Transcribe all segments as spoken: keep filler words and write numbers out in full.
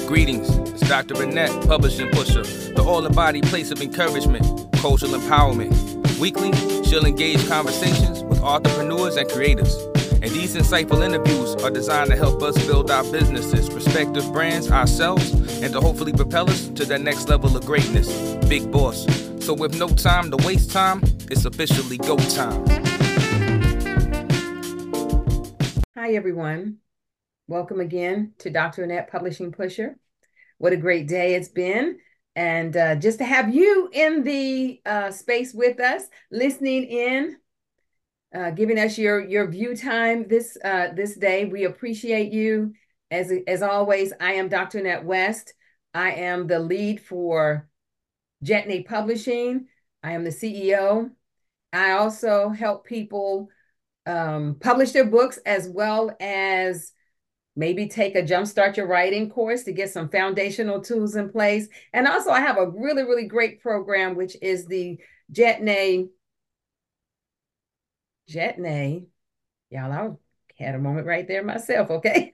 Greetings, it's Doctor Annette, publishing pusher, the all-the-body place of encouragement, cultural empowerment. Weekly, she'll engage conversations with entrepreneurs and creators. And these insightful interviews are designed to help us build our businesses, respective brands, ourselves, and to hopefully propel us to that next level of greatness. Big boss. So with no time to waste time, it's officially go time. Hi, everyone. Welcome again to Doctor Annette, Publishing Pusher. What a great day it's been. And uh, just to have you in the uh, space with us, listening in, uh, giving us your, your view time this, uh, this day. We appreciate you. As, as always, I am Doctor Annette West. I am the lead for Jetney Publishing. I am the C E O. I also help people um, publish their books, as well as maybe take a Jumpstart Your Writing course to get some foundational tools in place. And also I have a really, really great program, which is the Jetney, Jetney, y'all, I had a moment right there myself, okay?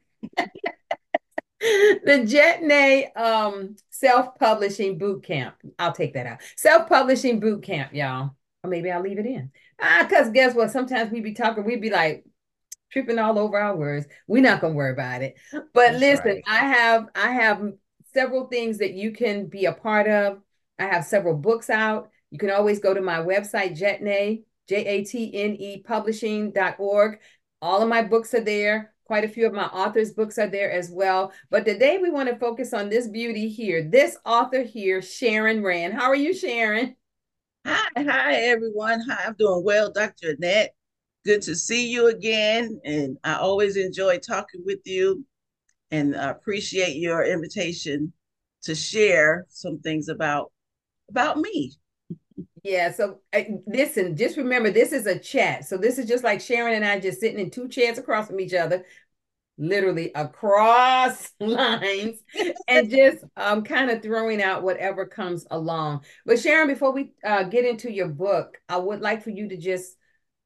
The Jetney um, Self-Publishing Boot Camp. I'll take that out. Self-Publishing Boot Camp, y'all. Or maybe I'll leave it in. Ah, because guess what? Sometimes we be talking, we be like, tripping all over our words. We're not gonna worry about it. But That's listen, right. I have I have several things that you can be a part of. I have several books out. You can always go to my website, Jetney, J A T N E publishing dot org. All of my books are there. Quite a few of my authors' books are there as well. But today we want to focus on this beauty here, this author here, Sharon Rand. How are you, Sharon? Hi, hi, everyone. Hi, I'm doing well, Doctor Annette. Good to see you again. And I always enjoy talking with you, and I appreciate your invitation to share some things about, about me. Yeah, so uh, listen, just remember, this is a chat. So this is just like Sharon and I just sitting in two chairs across from each other, literally across lines, and just um, kind of throwing out whatever comes along. But Sharon, before we uh, get into your book, I would like for you to just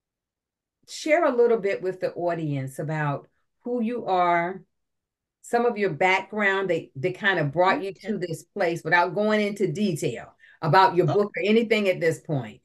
share a little bit with the audience about who you are, some of your background that, that kind of brought you to this place without going into detail about your book or anything at this point.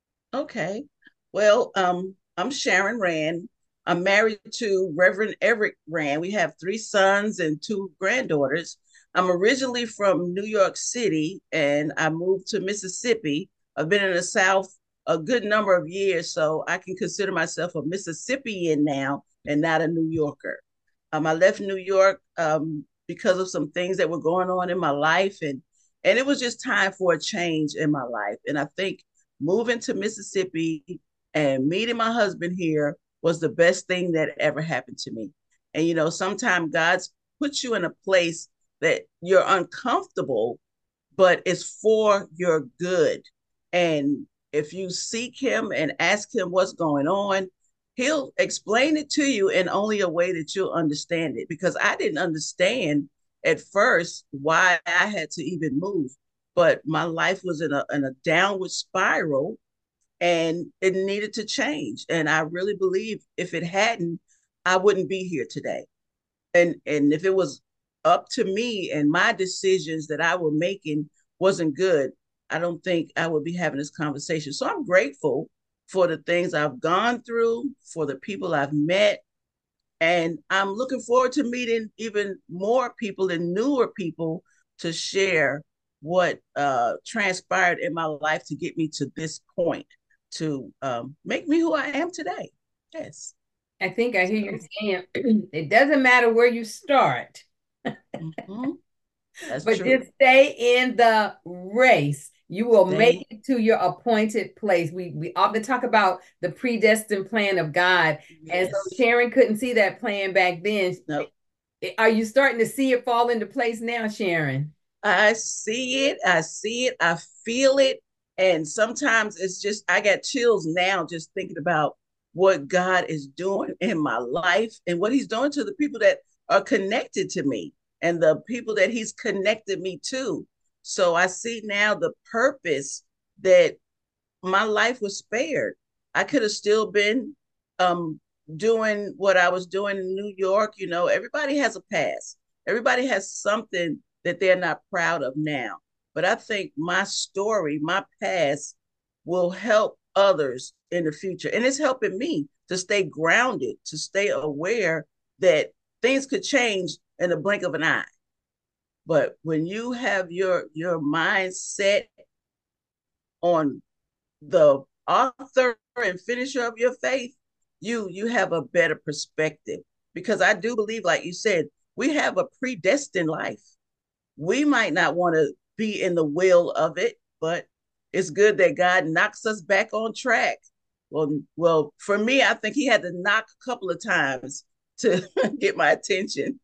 Okay. Well, um, I'm Sharon Rand. I'm married to Reverend Everett Rand. We have three sons and two granddaughters. I'm originally from New York City, and I moved to Mississippi. I've been in the South a good number of years, so I can consider myself a Mississippian now and not a New Yorker. Um, I left New York um, because of some things that were going on in my life, and and it was just time for a change in my life. And I think moving to Mississippi and meeting my husband here was the best thing that ever happened to me. And you know, sometimes God's put you in a place that you're uncomfortable, but it's for your good. And if you seek him and ask him what's going on, he'll explain it to you in only a way that you'll understand it. Because I didn't understand at first why I had to even move, but my life was in a, in a downward spiral, and it needed to change. And I really believe if it hadn't, I wouldn't be here today. And, and if it was up to me and my decisions that I were making wasn't good, I don't think I would be having this conversation. So I'm grateful for the things I've gone through, for the people I've met. And I'm looking forward to meeting even more people and newer people to share what uh, transpired in my life to get me to this point, to um, make me who I am today. Yes. I think I hear you saying it doesn't matter where you start, mm-hmm. That's but true. just stay in the race. You will Stay. make it to your appointed place. We we often talk about the predestined plan of God. Yes. And so Sharon couldn't see that plan back then. Nope. Are you starting to see it fall into place now, Sharon? I see it. I see it. I feel it. And sometimes it's just, I got chills now just thinking about what God is doing in my life and what he's doing to the people that are connected to me and the people that he's connected me to. So I see now the purpose that my life was spared. I could have still been um, doing what I was doing in New York. You know, everybody has a past. Everybody has something that they're not proud of now. But I think my story, my past, will help others in the future. And it's helping me to stay grounded, to stay aware that things could change in the blink of an eye. But when you have your your mind set on the author and finisher of your faith, you you have a better perspective. Because I do believe, like you said, we have a predestined life. We might not want to be in the will of it, but it's good that God knocks us back on track. Well, well, for me, I think he had to knock a couple of times to get my attention.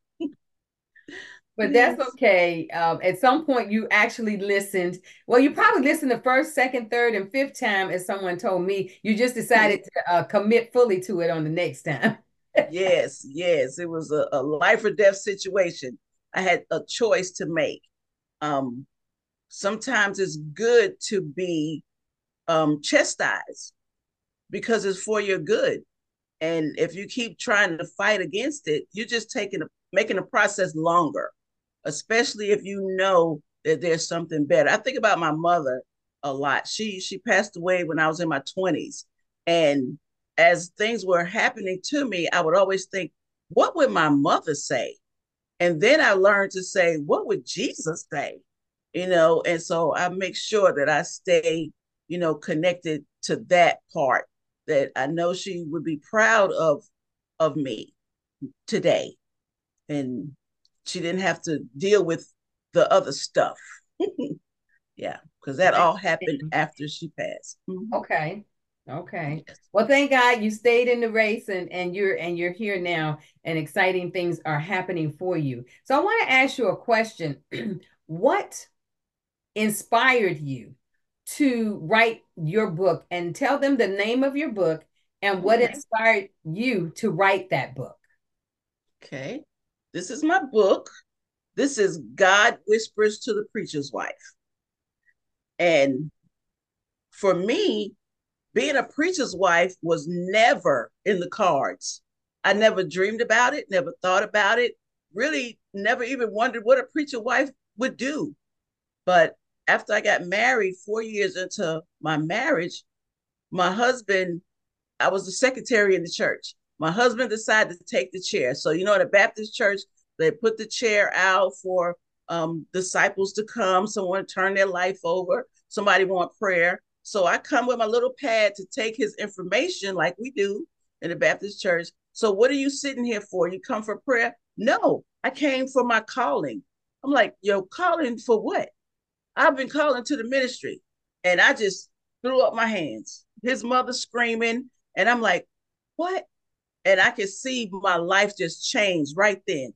But that's okay. Um, at some point, you actually listened. Well, you probably listened the first, second, third, and fifth time, as someone told me. You just decided to uh, commit fully to it on the next time. Yes, yes. It was a, a life or death situation. I had a choice to make. Um, sometimes it's good to be um, chastised because it's for your good. And if you keep trying to fight against it, you're just taking a, making the process longer, especially if you know that there's something better. I think about my mother a lot. She she passed away when I was in my twenties. And as things were happening to me, I would always think, what would my mother say? And then I learned to say, what would Jesus say? You know, and so I make sure that I stay, you know, connected to that part, that I know she would be proud of of me today. And she didn't have to deal with the other stuff. Yeah, because that all happened after she passed. Mm-hmm. Okay. Okay. Yes. Well, thank God you stayed in the race, and, and you're and you're here now, and exciting things are happening for you. So I want to ask you a question. What inspired you to write your book, and tell them the name of your book and what okay. inspired you to write that book? Okay. This is my book. This is God Whispers to the Preacher's Wife. And for me, being a preacher's wife was never in the cards. I never dreamed about it, never thought about it, really never even wondered what a preacher wife would do. But after I got married, four years into my marriage, my husband, I was the secretary in the church. My husband decided to take the chair. So, you know, at a Baptist church, they put the chair out for um, disciples to come, someone turn their life over, somebody want prayer. So I come with my little pad to take his information like we do in the Baptist church. So what are you sitting here for? You come for prayer? No, I came for my calling. I'm like, yo, calling for what? I've been calling to the ministry. And I just threw up my hands. His mother screaming. And I'm like, what? And I could see my life just change right then.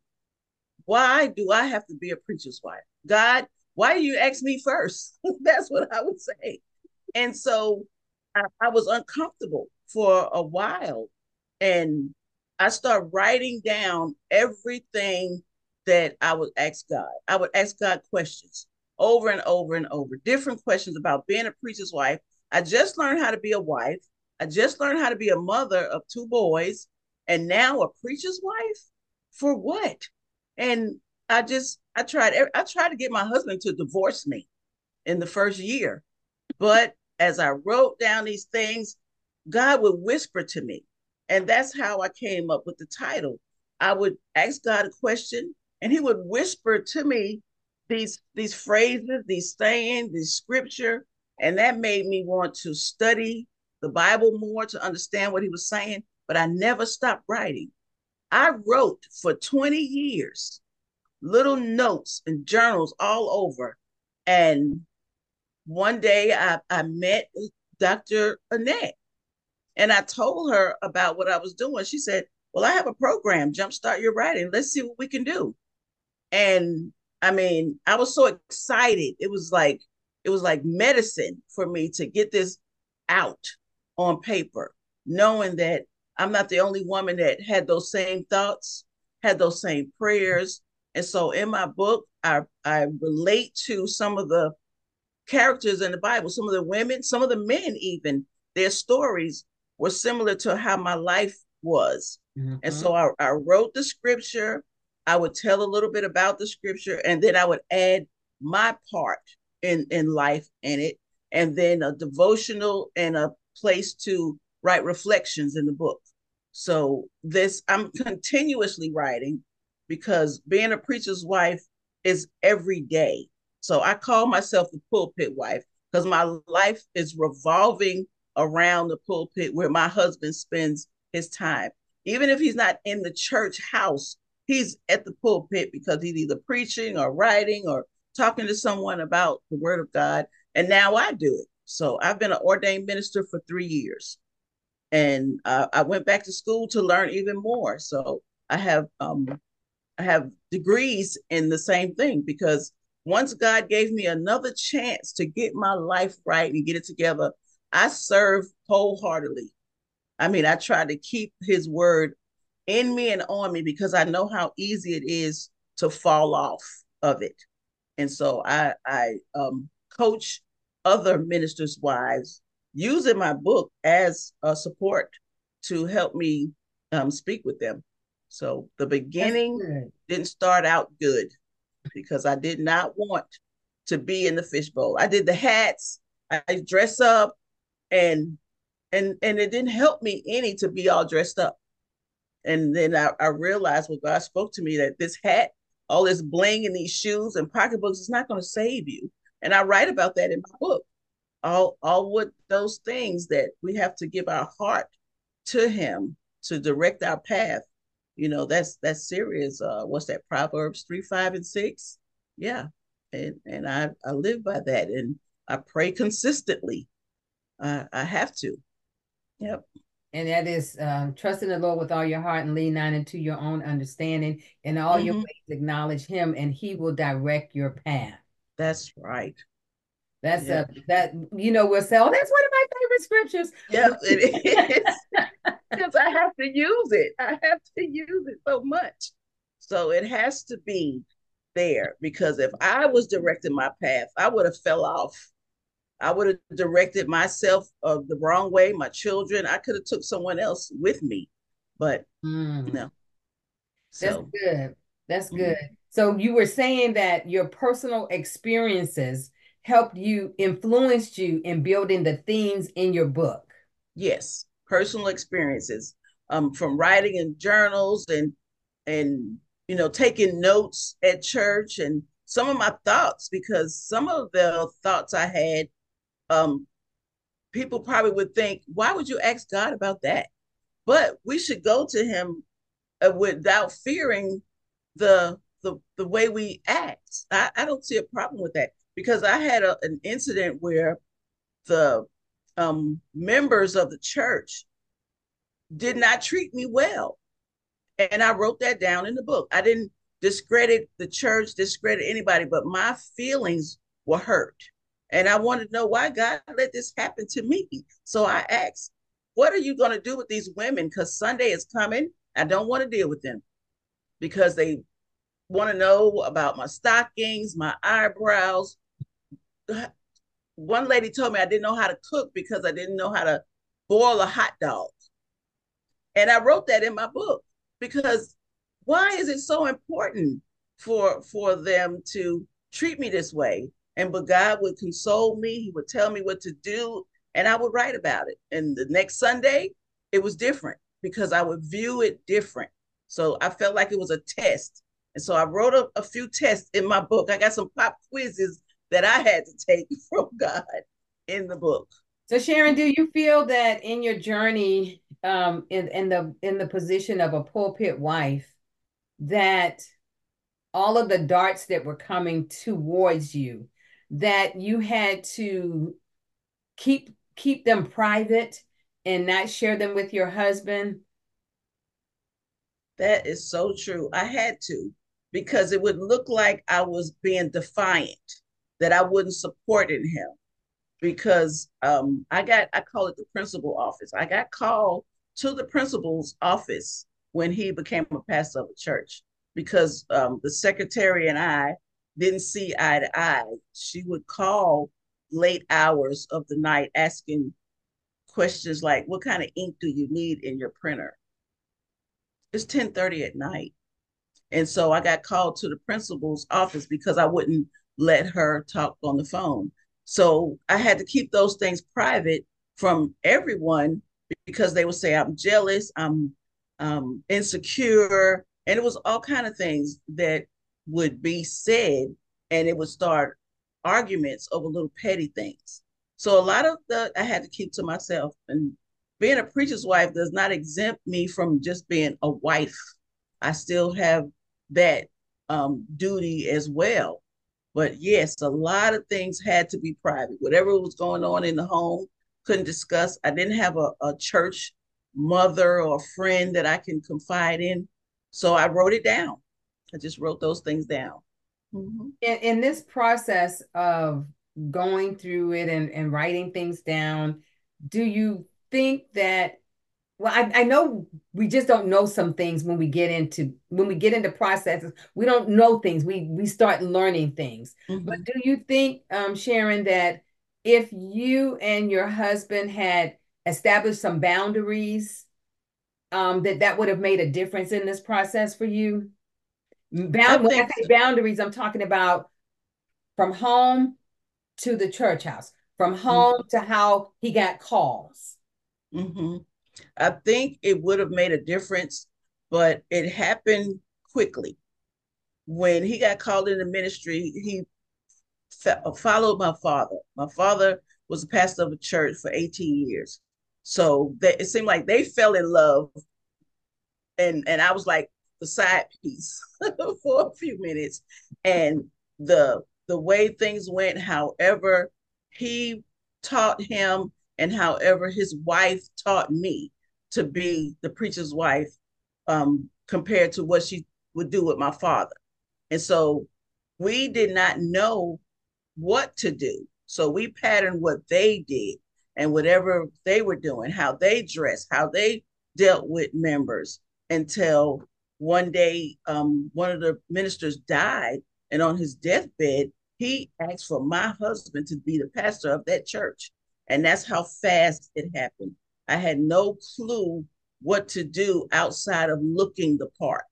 Why do I have to be a preacher's wife? God, why do you ask me first? That's what I would say. And so I, I was uncomfortable for a while. And I started writing down everything that I would ask God. I would ask God questions over and over and over, different questions about being a preacher's wife. I just learned how to be a wife. I just learned how to be a mother of two boys. And now a preacher's wife? For what? And I just, I tried, I tried to get my husband to divorce me in the first year. But as I wrote down these things, God would whisper to me. And that's how I came up with the title. I would ask God a question, and he would whisper to me these, these phrases, these sayings, this scripture. And that made me want to study the Bible more, to understand what he was saying. But I never stopped writing. I wrote for twenty years, little notes and journals all over. And one day I, I met Doctor Annette, and I told her about what I was doing. She said, well, I have a program, Jumpstart Your Writing. Let's see what we can do. And I mean, I was so excited. It was like, it was like medicine for me to get this out on paper, knowing that I'm not the only woman that had those same thoughts, had those same prayers. And so in my book, I, I relate to some of the characters in the Bible, some of the women, some of the men even, their stories were similar to how my life was. Mm-hmm. And so I, I wrote the scripture, I would tell a little bit about the scripture, and then I would add my part in, in life in it, and then a devotional and a place to write reflections in the book. So this, I'm continuously writing because being a preacher's wife is every day. So I call myself the pulpit wife because my life is revolving around the pulpit where my husband spends his time. Even if he's not in the church house, he's at the pulpit because he's either preaching or writing or talking to someone about the word of God. And now I do it. So I've been an ordained minister for three years. And uh, I went back to school to learn even more. So I have um, I have degrees in the same thing because once God gave me another chance to get my life right and get it together, I serve wholeheartedly. I mean, I try to keep his word in me and on me because I know how easy it is to fall off of it. And so I, I um, coach other ministers' wives using my book as a support to help me um, speak with them. So the beginning didn't start out good because I did not want to be in the fishbowl. I did the hats, I dress up, and and and it didn't help me any to be all dressed up. And then I, I realized when God spoke to me that this hat, all this bling and these shoes and pocketbooks is not going to save you. And I write about that in my book. All, all what those things that we have to give our heart to him to direct our path. You know, that's that's serious. Uh, what's that? Proverbs three, five, and six. Yeah. And and I, I live by that. And I pray consistently. Uh, I have to. Yep. And that is um, trust in the Lord with all your heart and lean not into your own understanding. In all mm-hmm. your ways, acknowledge him, and he will direct your path. That's right. That's yeah. a that you know we'll say, oh, that's one of my favorite scriptures. Yeah, it is. Because I have to use it. I have to use it so much. So it has to be there because if I was directing my path, I would have fell off. I would have directed myself uh, the wrong way, my children. I could have took someone else with me, but mm. no. So. That's good. That's good. Mm. So you were saying that your personal experiences helped you, influenced you in building the themes in your book. Yes, personal experiences um, from writing in journals and, and, you know, taking notes at church and some of my thoughts, because some of the thoughts I had, Um, people probably would think, why would you ask God about that? But we should go to him uh, without fearing the, the the way we act. I, I don't see a problem with that because I had a, an incident where the um, members of the church did not treat me well. And I wrote that down in the book. I didn't discredit the church, discredit anybody, but my feelings were hurt. And I wanted to know why God let this happen to me. So I asked, what are you going to do with these women? Because Sunday is coming. I don't want to deal with them because they want to know about my stockings, my eyebrows. One lady told me I didn't know how to cook because I didn't know how to boil a hot dog. And I wrote that in my book because why is it so important for, for them to treat me this way? And but God would console me. He would tell me what to do, and I would write about it. And the next Sunday, it was different because I would view it different. So I felt like it was a test. And so I wrote a, a few tests in my book. I got some pop quizzes that I had to take from God in the book. So Sharon, do you feel that in your journey um, in, in the in the position of a pulpit wife, that all of the darts that were coming towards you, that you had to keep keep them private and not share them with your husband? That is so true. I had to, because it would look like I was being defiant, that I wouldn't support in him. Because um, I got, I call it the principal office. I got called to the principal's office when he became a pastor of a church because um, the secretary and I didn't see eye to eye. She would call late hours of the night asking questions like, what kind of ink do you need in your printer? It's ten thirty at night. And so I got called to the principal's office because I wouldn't let her talk on the phone. So I had to keep those things private from everyone because they would say I'm jealous, I'm um, insecure, and it was all kind of things that would be said, and it would start arguments over little petty things. So a lot of the I had to keep to myself. And being a preacher's wife does not exempt me from just being a wife. I still have that um, duty as well. But yes, a lot of things had to be private. Whatever was going on in the home, couldn't discuss. I didn't have a, a church mother or friend that I can confide in. So I wrote it down. I just wrote those things down. Mm-hmm. In, in this process of going through it and, and writing things down, do you think that, well, I, I know we just don't know some things when we get into when we get into processes. We don't know things. We we start learning things. Mm-hmm. But do you think, um, Sharon, that if you and your husband had established some boundaries, um, that that would have made a difference in this process for you? Bound, I when I say so. Boundaries, I'm talking about from home to the church house, from home mm-hmm. to how he got calls. Mm-hmm. I think it would have made a difference, but it happened quickly. When he got called into ministry, he fa- followed my father. My father was a pastor of a church for eighteen years. So that, it seemed like they fell in love. And, and I was like the side piece for a few minutes. And the, the way things went, however he taught him, and however his wife taught me to be the preacher's wife, um, compared to what she would do with my father. And so we did not know what to do. So we patterned what they did and whatever they were doing, how they dressed, how they dealt with members, until one day um, one of the ministers died, and on his deathbed, he asked for my husband to be the pastor of that church. And that's how fast it happened. I had no clue what to do outside of looking the part.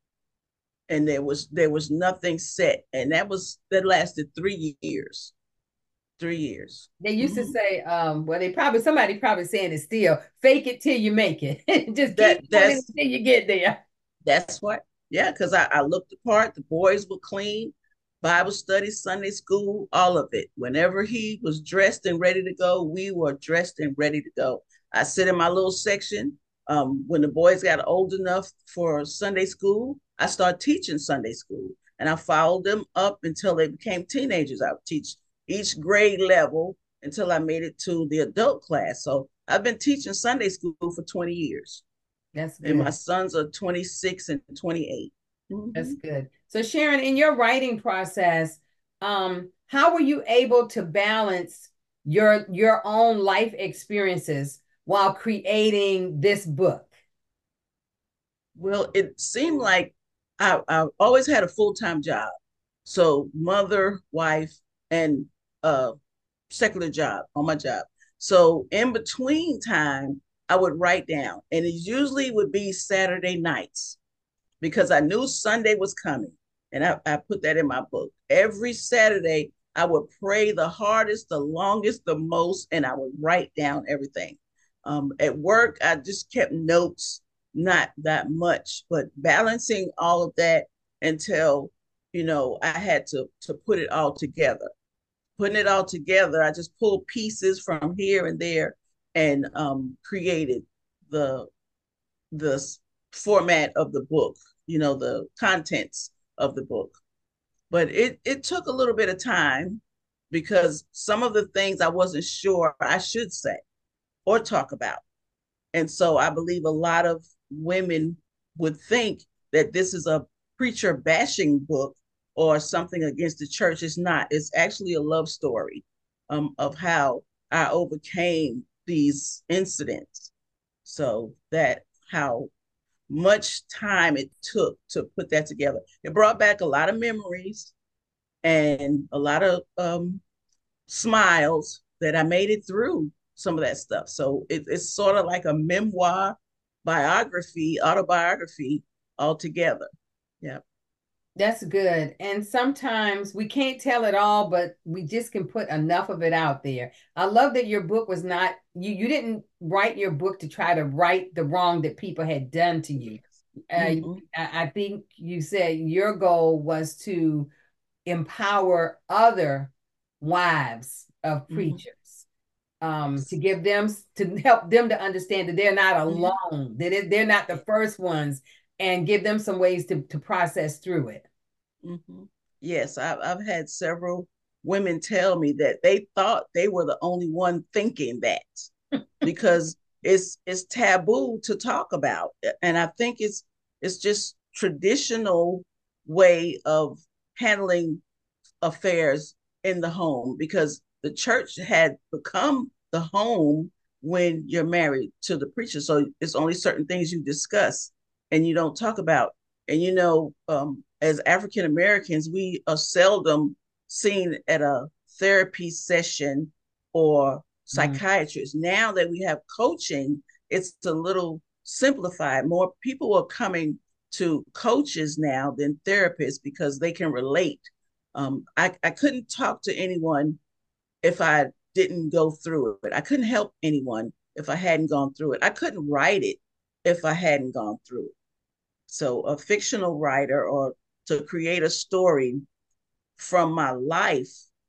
And there was there was nothing set. And that was that lasted three years. Three years. They used mm-hmm. to say, um, well, they probably somebody probably saying it still, fake it till you make it. Just that, keep doing it until you get there. That's what, yeah, because I, I looked the part, the boys were clean. Bible study, Sunday school, all of it. Whenever he was dressed and ready to go, we were dressed and ready to go. I sit in my little section. Um, when the boys got old enough for Sunday school, I started teaching Sunday school, and I followed them up until they became teenagers. I would teach each grade level until I made it to the adult class. So I've been teaching Sunday school for twenty years. That's good. And my sons are twenty-six and twenty-eight. Mm-hmm. That's good. So Sharon, in your writing process, um, how were you able to balance your your own life experiences while creating this book? Well, it seemed like I, I always had a full-time job. So mother, wife, and uh, secular job on my job. So in between time, I would write down, and it usually would be Saturday nights because I knew Sunday was coming. And I, I put that in my book. Every Saturday, I would pray the hardest, the longest, the most, and I would write down everything. Um, at work, I just kept notes, not that much, but balancing all of that until, you know, I had to, to put it all together. Putting it all together, I just pulled pieces from here and there and um, created the, the format of the book, you know, the contents of the book. But it, it took a little bit of time because some of the things I wasn't sure I should say or talk about. And so I believe a lot of women would think that this is a preacher bashing book or something against the church. It's not. It's actually a love story um, of how I overcame these incidents. So that how much time it took to put that together. It brought back a lot of memories and a lot of um, smiles that I made it through some of that stuff. So it, it's sort of like a memoir, biography, autobiography altogether. Yeah. That's good. And sometimes we can't tell it all, but we just can put enough of it out there. I love that your book was not, you you didn't write your book to try to right the wrong that people had done to you. Uh, Mm-hmm. I, I think you said your goal was to empower other wives of Mm-hmm. preachers, um, to Yes. give them, to help them to understand that they're not Yeah. alone, that it, they're not the first ones, and give them some ways to, to process through it. Mm-hmm. Yes, I've I've had several women tell me that they thought they were the only one thinking that, because it's it's taboo to talk about, and I think it's it's just traditional way of handling affairs in the home, because the church had become the home when you're married to the preacher. So it's only certain things you discuss and you don't talk about. And you know, um, as African Americans, we are seldom seen at a therapy session or Mm. psychiatrist. Now that we have coaching, it's a little simplified. More people are coming to coaches now than therapists because they can relate. um, I, I couldn't talk to anyone if I didn't go through it. I couldn't help anyone if I hadn't gone through it. I couldn't write it if I hadn't gone through it. So a fictional writer, or to create a story from my life,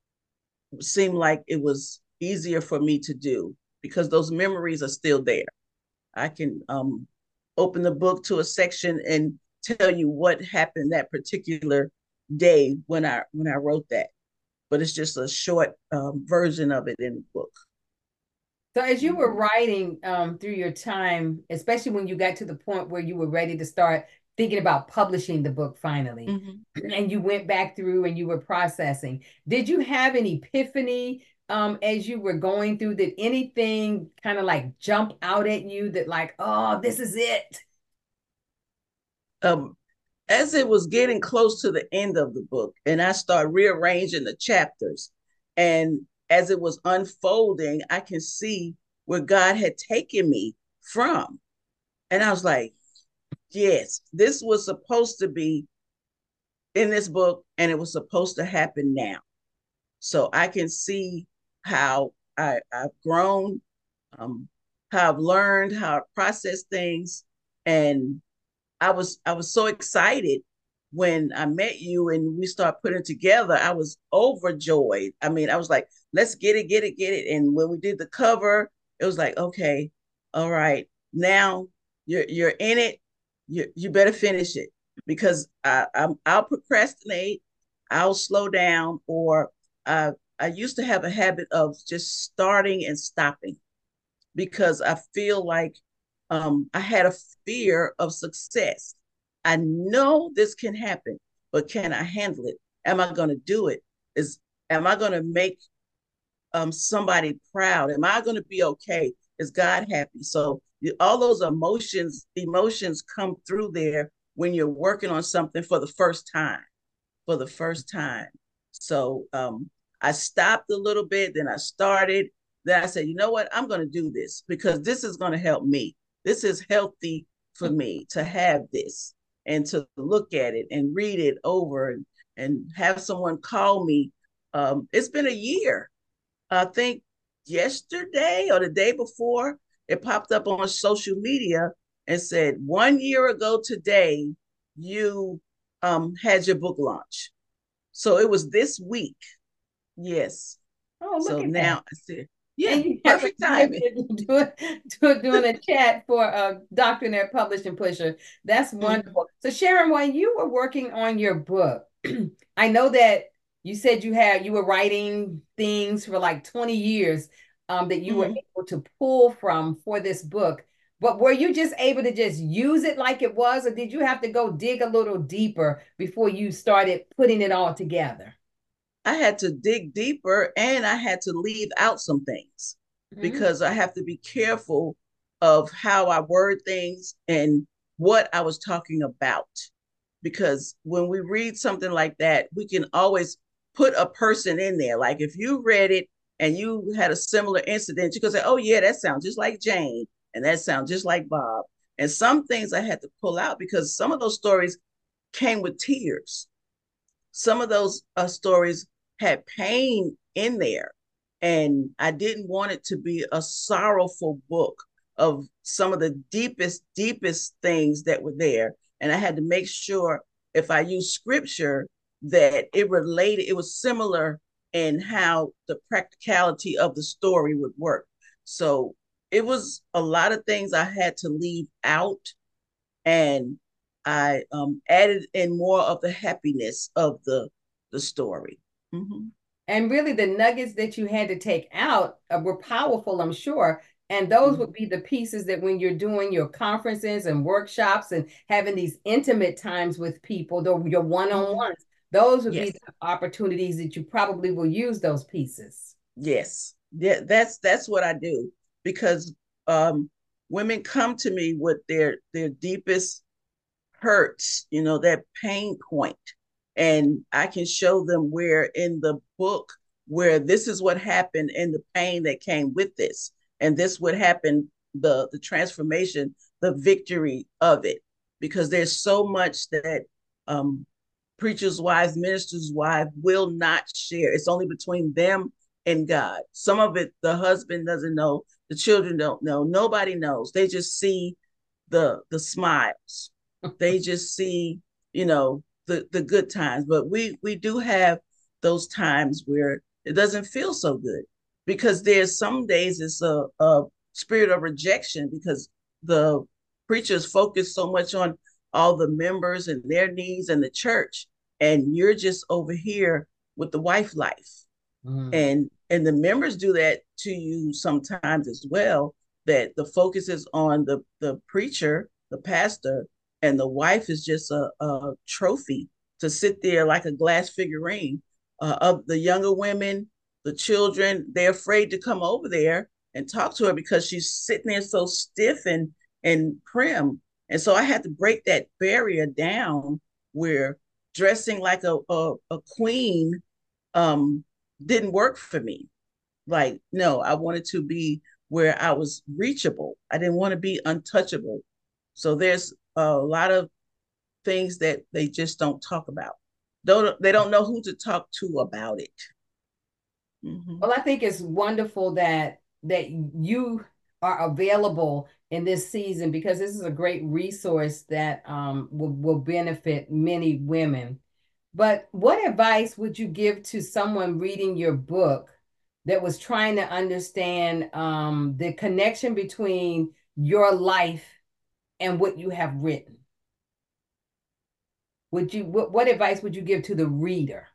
seemed like it was easier for me to do because those memories are still there. I can um, open the book to a section and tell you what happened that particular day when I when I wrote that, but it's just a short um, version of it in the book. So as you were Mm-hmm. writing, um, through your time, especially when you got to the point where you were ready to start thinking about publishing the book finally, Mm-hmm. and you went back through and you were processing, did you have an epiphany, um, as you were going through? Did anything kind of like jump out at you that like, oh, this is it? Um, as it was getting close to the end of the book, and I started rearranging the chapters, and as it was unfolding, I can see where God had taken me from, and I was like, yes, this was supposed to be in this book, and it was supposed to happen now. So I can see how I, I've grown, um, how I've learned how to process things, and I was I was so excited when I met you and we started putting it together. I was overjoyed. I mean, I was like, let's get it, get it, get it. And when we did the cover, it was like, okay, all right, now you're you're in it. You you better finish it, because I, I'm I'll procrastinate, I'll slow down, or I I used to have a habit of just starting and stopping because I feel like um, I had a fear of success. I know this can happen, but can I handle it? Am I going to do it? Is am I going to make um, somebody proud? Am I going to be okay? Is God happy? So all those emotions, emotions come through there when you're working on something for the first time. For the first time. So um, I stopped a little bit, then I started. Then I said, you know what? I'm going to do this because this is going to help me. This is healthy for me to have this and to look at it and read it over, and, and have someone call me. Um, it's been a year. I think yesterday or the day before, it popped up on social media and said, one year ago today, you um, had your book launch. So it was this week. Yes. Oh, look So at that. now I said, yeah, And you have perfect timing. doing, doing, doing a chat for a Doctor Net Publishing Pusher. That's Mm-hmm. wonderful. So Sharon, while you were working on your book, I know that you said you had you were writing things for like twenty years, um, that you were Mm-hmm. able to pull from for this book. But were you just able to just use it like it was, or did you have to go dig a little deeper before you started putting it all together? I had to dig deeper and I had to leave out some things Mm-hmm. because I have to be careful of how I word things and what I was talking about. Because when we read something like that, we can always put a person in there. Like if you read it and you had a similar incident, you could say, oh, yeah, that sounds just like Jane. And that sounds just like Bob. And some things I had to pull out because some of those stories came with tears. some of those uh, stories had pain in there. And I didn't want it to be a sorrowful book of some of the deepest, deepest things that were there. And I had to make sure if I used scripture that it related, it was similar in how the practicality of the story would work. So it was a lot of things I had to leave out, and I um, added in more of the happiness of the the story. Mm-hmm. And really, the nuggets that you had to take out uh, were powerful, I'm sure. And those mm-hmm. would be the pieces that when you're doing your conferences and workshops and having these intimate times with people, the, your one-on-ones, mm-hmm. those would yes. be the opportunities that you probably will use those pieces. Yes, yeah, that's that's what I do, because um, women come to me with their their deepest hurts, you know, that pain point. And I can show them where in the book, where this is what happened and the pain that came with this. And this would happen, the, the transformation, the victory of it. Because there's so much that um, preachers' wives, ministers' wives will not share. It's only between them and God. Some of it, the husband doesn't know, the children don't know, nobody knows. They just see the the smiles. They just see, you know, the, the good times. But we we do have those times where it doesn't feel so good, because there's some days it's a, a spirit of rejection, because the preachers focus so much on all the members and their needs and the church, and you're just over here with the wife life. Mm. And and the members do that to you sometimes as well, that the focus is on the, the preacher, the pastor, and the wife is just a, a trophy to sit there like a glass figurine. Uh, of the younger women, the children, they're afraid to come over there and talk to her because she's sitting there so stiff and, and prim. And so I had to break that barrier down, where dressing like a, a, a queen um, didn't work for me. Like, no, I wanted to be where I was reachable. I didn't want to be untouchable. So there's a lot of things that they just don't talk about. Don't they don't know who to talk to about it. Mm-hmm. Well, I think it's wonderful that that you are available in this season, because this is a great resource that um, will, will benefit many women. But what advice would you give to someone reading your book that was trying to understand um, the connection between your life and what you have written? Would you what, what advice would you give to the reader?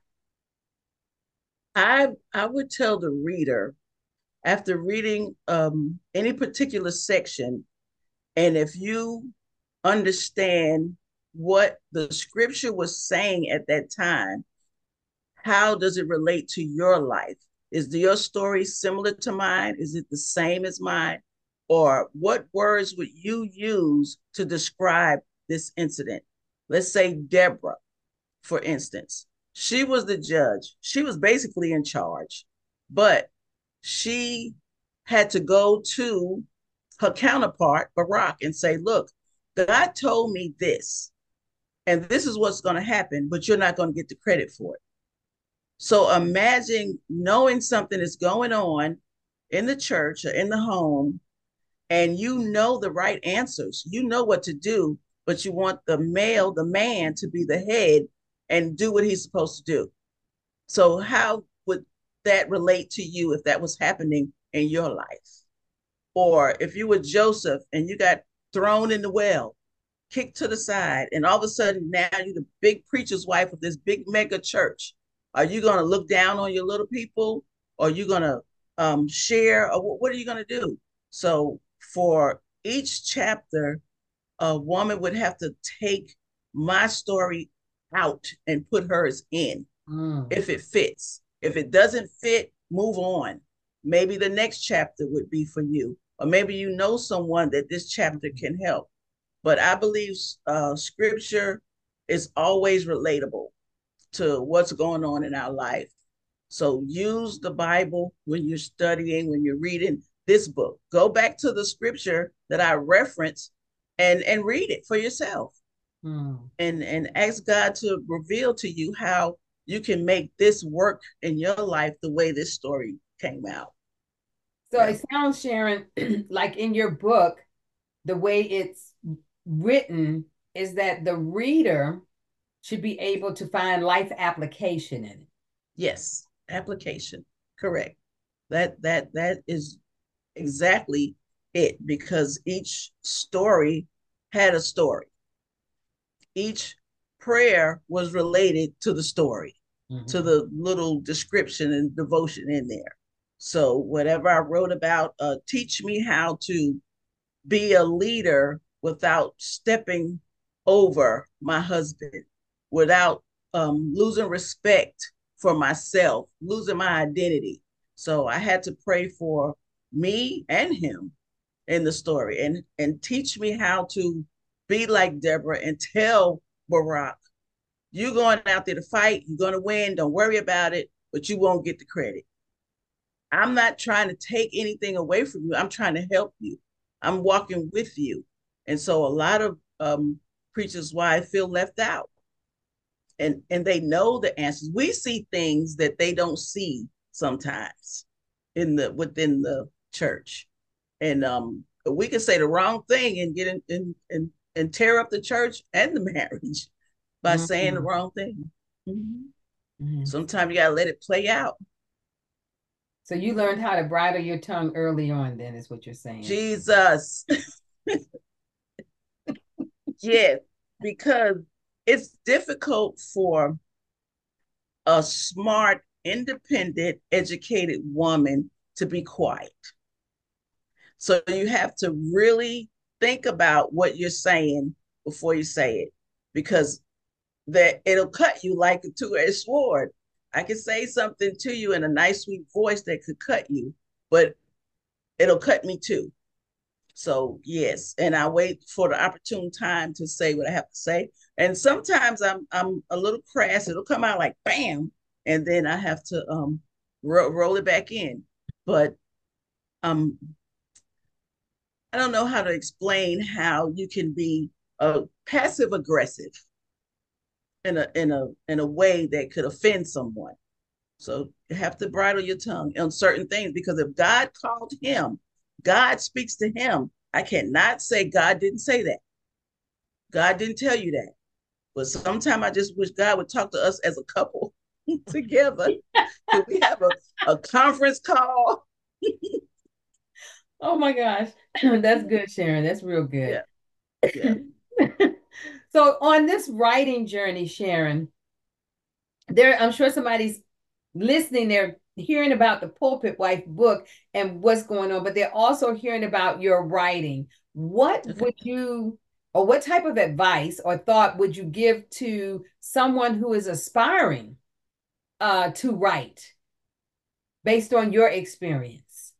I I would tell the reader, after reading um, any particular section, and if you understand what the scripture was saying at that time, how does it relate to your life? Is your story similar to mine? Is it the same as mine? Or what words would you use to describe this incident? Let's say Deborah, for instance. She was the judge. She was basically in charge, but she had to go to her counterpart, Barak, and say, look, God told me this, and this is what's going to happen, but you're not going to get the credit for it. So imagine knowing something is going on in the church or in the home, and you know the right answers. You know what to do, but you want the male, the man, to be the head and do what he's supposed to do. So how would that relate to you if that was happening in your life? Or if you were Joseph and you got thrown in the well, kicked to the side, and all of a sudden now you're the big preacher's wife of this big mega church. Are you going to look down on your little people? Or are you going to um, share? Or what are you going to do? So for each chapter, a woman would have to take my story out and put hers in, mm. if it fits. If it doesn't fit, move on. Maybe the next chapter would be for you, or maybe you know someone that this chapter can help. But I believe uh, scripture is always relatable to what's going on in our life. So use the Bible when you're studying, when you're reading this book. Go back to the scripture that I referenced and, and read it for yourself. Hmm. And, and ask God to reveal to you how you can make this work in your life the way this story came out. So yeah. It sounds, Sharon, like in your book, the way it's written is that the reader should be able to find life application in it. Yes, application. Correct. That that that is exactly it, because each story had a story. Each prayer was related to the story, mm-hmm. to the little description and devotion in there. So whatever I wrote about, uh, teach me how to be a leader without stepping over my husband, without um, losing respect for myself, losing my identity. So I had to pray for me and him in the story, and, and teach me how to be like Deborah and tell Barak, you're going out there to fight, you're going to win, don't worry about it, but you won't get the credit. I'm not trying to take anything away from you. I'm trying to help you. I'm walking with you. And so a lot of um, preachers' wives feel left out. And, and they know the answers. We see things that they don't see sometimes in the within the church. And um, we can say the wrong thing and get in, in, in and tear up the church and the marriage by mm-hmm. saying the wrong thing. Mm-hmm. Mm-hmm. Sometimes you gotta let it play out. So you learned how to bridle your tongue early on, then, is what you're saying. Jesus. Yes, because it's difficult for a smart, independent, educated woman to be quiet. So you have to really think about what you're saying before you say it, because that it'll cut you like a two-edged sword. I can say something to you in a nice, sweet voice that could cut you, but it'll cut me too. So yes, and I wait for the opportune time to say what I have to say. And sometimes I'm I'm a little crass. It'll come out like bam, and then I have to um ro- roll it back in. But um, I don't know how to explain how you can be uh, passive aggressive in a in a in a way that could offend someone. So you have to bridle your tongue on certain things, because if God called him, God speaks to him. I cannot say God didn't say that. God didn't tell you that. But sometimes I just wish God would talk to us as a couple together. Could we have a, a conference call? Oh my gosh. That's good, Sharon. That's real good. Yeah. Yeah. So on this writing journey, Sharon, there, I'm sure somebody's listening, they're hearing about the Pulpit Wife book and what's going on, but they're also hearing about your writing. What okay. would you, or what type of advice or thought would you give to someone who is aspiring uh, to write based on your experience?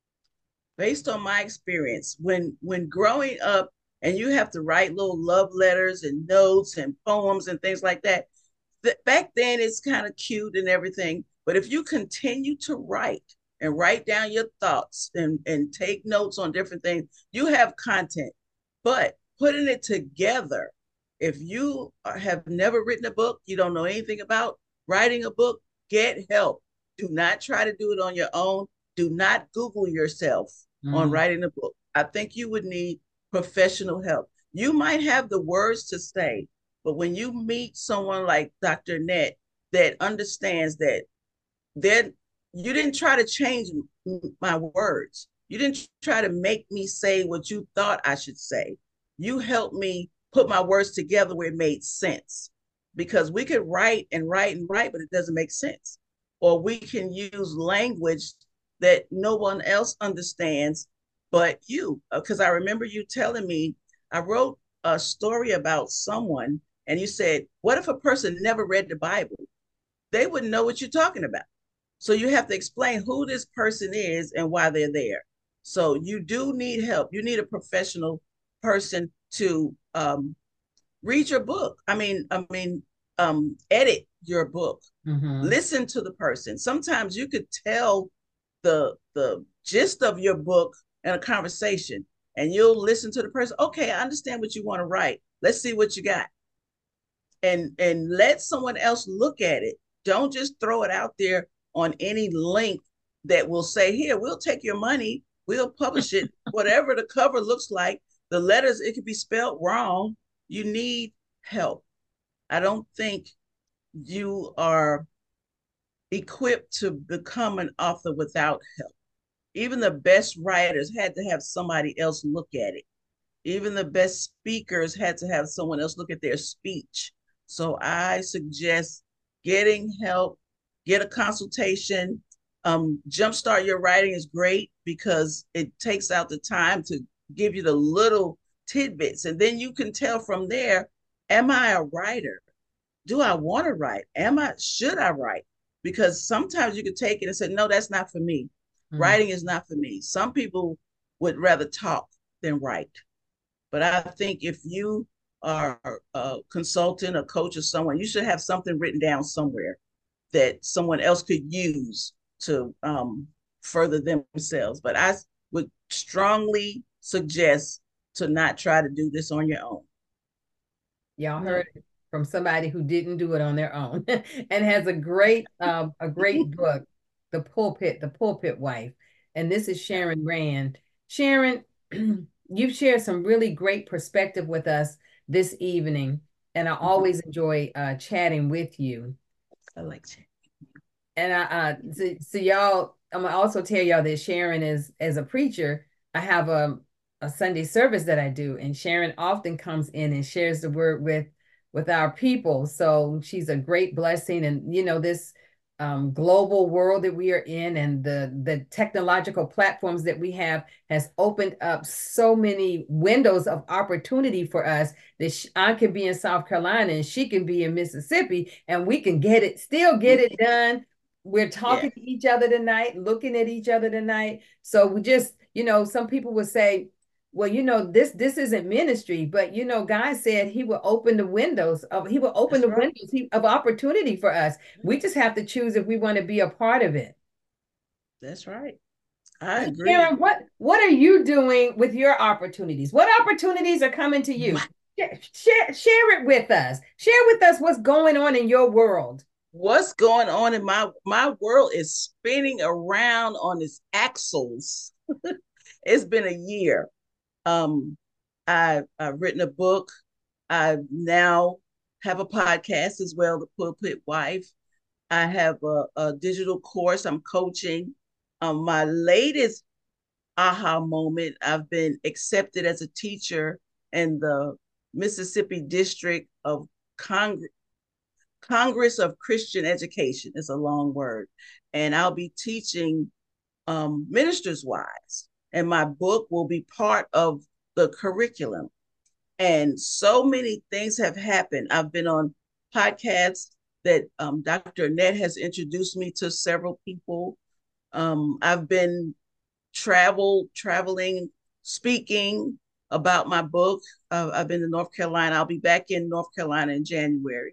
Based on my experience, when when growing up and you have to write little love letters and notes and poems and things like that, th- back then it's kind of cute and everything. But if you continue to write and write down your thoughts and, and take notes on different things, you have content. But putting it together, if you have never written a book, you don't know anything about writing a book, get help. Do not try to do it on your own. Do not Google yourself mm. on writing a book. I think you would need professional help. You might have the words to say, but when you meet someone like Doctor Annette that understands that that you didn't try to change my words. You didn't try to make me say what you thought I should say. You helped me put my words together where it made sense, because we could write and write and write, but it doesn't make sense. Or we can use language that no one else understands but you. Because I remember you telling me, I wrote a story about someone and you said, what if a person never read the Bible? They wouldn't know what you're talking about. So you have to explain who this person is and why they're there. So you do need help. You need a professional person to um, read your book. I mean, I mean, um, edit your book. Mm-hmm. Listen to the person. Sometimes you could tell the the gist of your book in a conversation, and you'll listen to the person. Okay, I understand what you want to write. Let's see what you got, and and let someone else look at it Don't just throw it out there on any link that will say, here, we'll take your money, we'll publish it, whatever the cover looks like, the letters, it could be spelled wrong. You need help. I don't think you are equipped to become an author without help. Even the best writers had to have somebody else look at it. Even the best speakers had to have someone else look at their speech. So I suggest getting help, get a consultation. Um, Jumpstart Your Writing is great because it takes out the time to give you the little tidbits. And then you can tell from there, am I a writer? Do I want to write? Am I, should I write? Because sometimes you could take it and say, no, that's not for me. Mm. Writing is not for me. Some people would rather talk than write. But I think if you are a consultant, a coach, or someone, you should have something written down somewhere that someone else could use to um, further themselves. But I would strongly suggest to not try to do this on your own. Y'all heard it from somebody who didn't do it on their own and has a great, um, a great book, The Pulpit, The Pulpit Wife. And this is Sharon Rand. Sharon, you've shared some really great perspective with us this evening, and I always enjoy uh, chatting with you. I like chatting. And I, uh, so, so y'all, I'm gonna also tell y'all that Sharon is, as a preacher, I have a, a Sunday service that I do, and Sharon often comes in and shares the word with, with our people. So she's a great blessing. And, you know, this um, global world that we are in and the, the technological platforms that we have has opened up so many windows of opportunity for us that she, I can be in South Carolina and she can be in Mississippi, and we can get it, still get it done. We're talking yeah. to each other tonight, looking at each other tonight. So we just, you know, some people would say, well, you know, this this isn't ministry, but, you know, God said he will open the windows of, he will open That's the right. windows of opportunity for us. We just have to choose if we want to be a part of it. That's right. I agree. Sharon, what, what are you doing with your opportunities? What opportunities are coming to you? Share, share it with us. Share with us what's going on in your world. What's going on in my, my world is spinning around on its axles. It's been a year. Um, I, I've written a book. I now have a podcast as well, The Pulpit Wife. I have a, a digital course I'm coaching. Um, my latest aha moment, I've been accepted as a teacher in the Mississippi District of Congress. Congress of Christian Education is a long word. And I'll be teaching um, ministers' wives. And my book will be part of the curriculum. And so many things have happened. I've been on podcasts that um, Doctor Annette has introduced me to several people. Um, I've been travel, traveling, speaking about my book. Uh, I've been to North Carolina. I'll be back in North Carolina in January.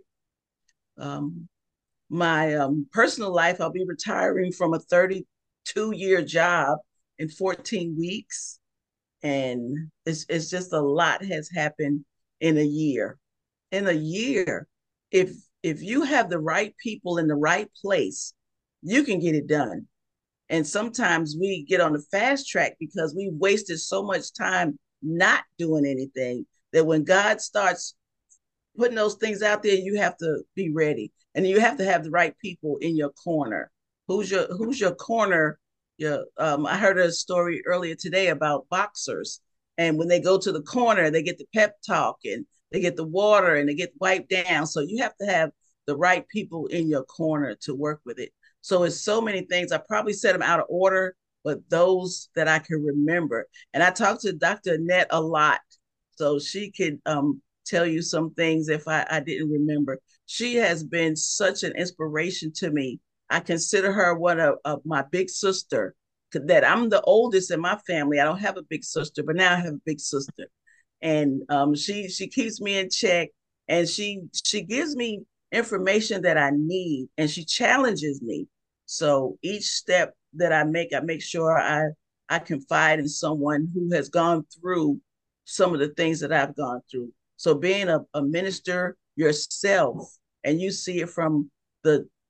Um, my um, personal life, I'll be retiring from a thirty-two year job in fourteen weeks. And it's, it's just a lot has happened in a year. In a year, if, if you have the right people in the right place, you can get it done. And sometimes we get on the fast track because we wasted so much time not doing anything that when God starts putting those things out there, you have to be ready, and you have to have the right people in your corner. Who's your Who's your corner? Your um, I heard a story earlier today about boxers, and when they go to the corner, they get the pep talk and they get the water and they get wiped down. So you have to have the right people in your corner to work with it. So it's so many things. I probably said them out of order, but those that I can remember. And I talked to Doctor Annette a lot, so she could um. tell you some things if I, I didn't remember. She has been such an inspiration to me. I consider her one of, of my big sister, that I'm the oldest in my family. I don't have a big sister, but now I have a big sister. And um, she she keeps me in check, and she she gives me information that I need, and she challenges me. So each step that I make, I make sure I, I confide in someone who has gone through some of the things that I've gone through. So being a, a minister yourself, and you see it from the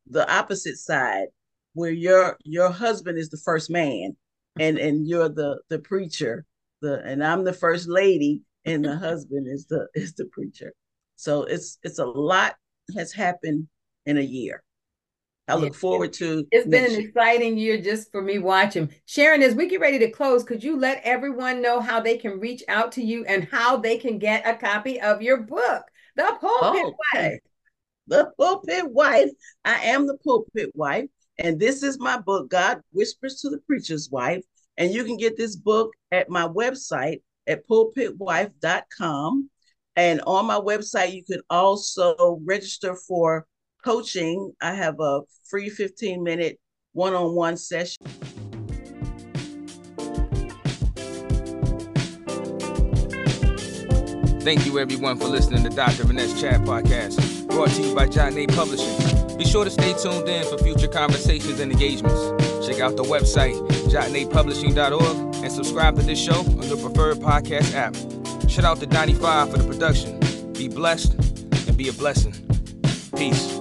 the opposite side, where your your husband is the first man, and and you're the the preacher, the and I'm the first lady, and the husband is the is the preacher. So it's it's a lot has happened in a year. I look yeah. forward to it's been an year. Exciting year just for me watching. Sharon, as we get ready to close, could you let everyone know how they can reach out to you and how they can get a copy of your book, The Pulpit okay. Wife? The Pulpit Wife. I am the Pulpit Wife, and this is my book, God Whispers to the Preacher's Wife. And you can get this book at my website at pulpit wife dot com. And on my website, you can also register for coaching. I have a free fifteen minute one-on-one session. Thank you everyone for listening to Doctor Annette's Chat Podcast, brought to you by Jotnay Publishing. Be sure to stay tuned in for future conversations and engagements. Check out the website, jotnay publishing dot org, and subscribe to this show on your preferred podcast app. Shout out to ninety-five for the production. Be blessed and be a blessing. Peace.